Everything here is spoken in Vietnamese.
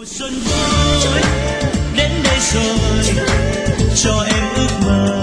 xuân vui đến đây rồi cho em ước mơ